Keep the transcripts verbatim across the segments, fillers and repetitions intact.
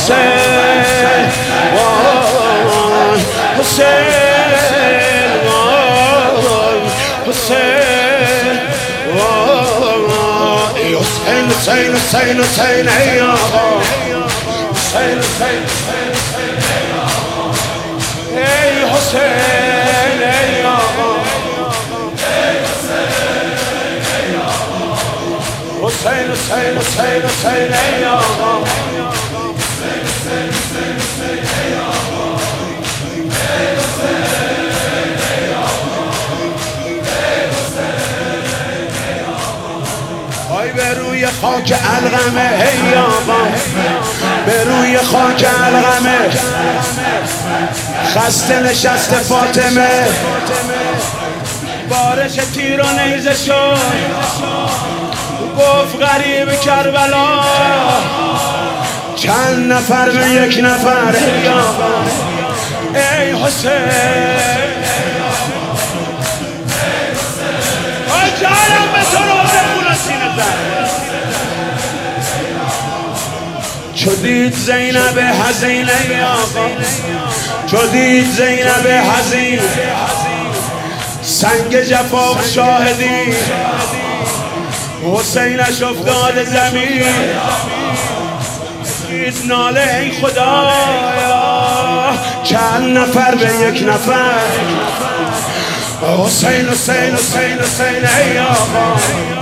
حسین وای حسین وای حسین وای حسین حسین حسین حسین ای آقا حسین حسین ای حسین ای آقا حسین حسین حسین حسین ای آقا آی به روی خاک علقمه ای آقا به روی خاک علقمه خسته نشسته فاطمه بارش تیر و نیزه شد گفت غریب کربلا چند نفر به یک نفر ای آقا ای حسین آی جانم به تو روزه خونه سینه زن چو دید زینب حزین ای آقا چو دید زینب حزین سنگ جفا و شاهدی حسینش افتاد زمین دید ناله ای خدایا چند نفر به یک نفر حسین حسین حسین حسین ای آقا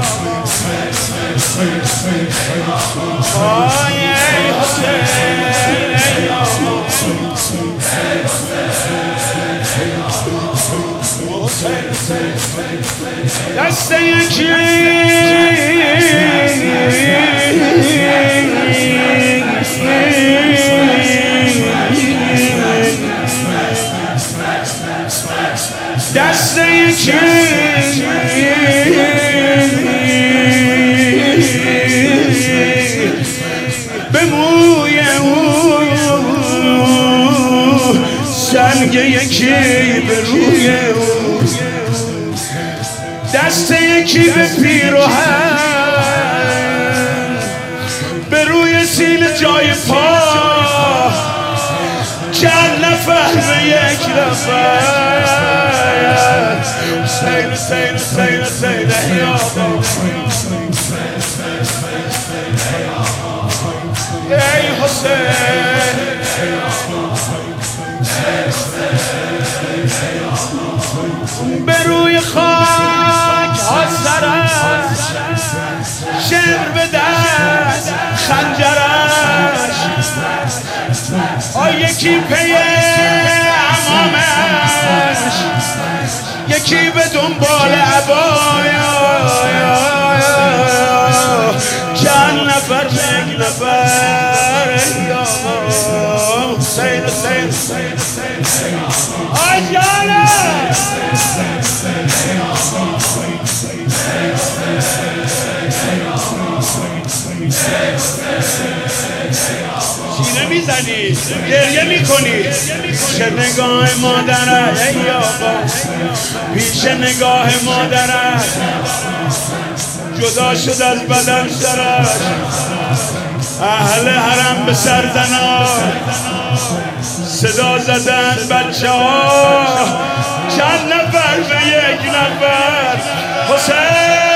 آی ای حسین ای آقا دست یکی دست یکی به موی او سنگ یکی به روی او دست یکی به پیراهن به روی سینه جای پا چند نفر به یک نفر حسین حسین حسین حسین ای آقا ای حسین به روی خاک ها سرش شعر به دست خنجرش آی یکی پی امامش یکی به دنبال عبایا چند نفر به یک نفر حسین حسین آی جانم سینه میزنی گریه میکنی پیش نگاه مادرت ای آقا پیش نگاه مادرت جدا شد از بدن سرش اهل حرم به سرزنان صدا زدن بچه ها چند نفر به یک نفر حسین